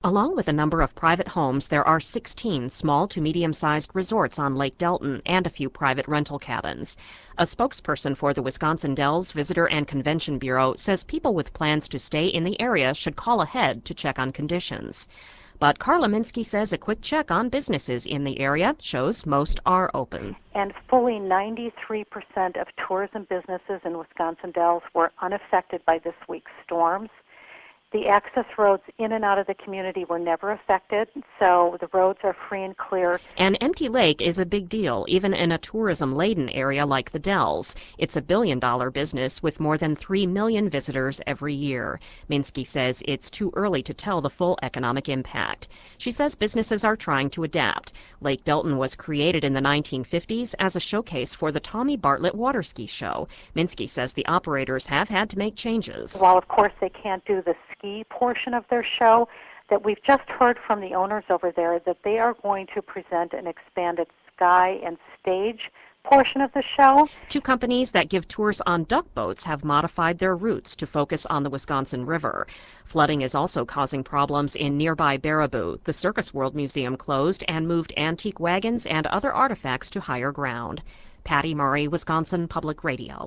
Along with a number of private homes, there are 16 small to medium-sized resorts on Lake Delton and a few private rental cabins. A spokesperson for the Wisconsin Dells Visitor and Convention Bureau says people with plans to stay in the area should call ahead to check on conditions. But Carla Minsky says a quick check on businesses in the area shows most are open. And fully 93% of tourism businesses in Wisconsin Dells were unaffected by this week's storms. The access roads in and out of the community were never affected, so the roads are free and clear. An empty lake is a big deal, even in a tourism-laden area like the Dells. It's a billion-dollar business with more than 3 million visitors every year. Minsky says it's too early to tell the full economic impact. She says businesses are trying to adapt. Lake Delton was created in the 1950s as a showcase for the Tommy Bartlett Water Ski Show. Minsky says the operators have had to make changes. While, of course, they can't do the ski portion of their show, that we've just heard from the owners over there that they are going to present an expanded sky and stage portion of the show. Two companies that give tours on duck boats have modified their routes to focus on the Wisconsin River. Flooding is also causing problems in nearby Baraboo. The Circus World Museum closed and moved antique wagons and other artifacts to higher ground. Patty Murray, Wisconsin Public Radio.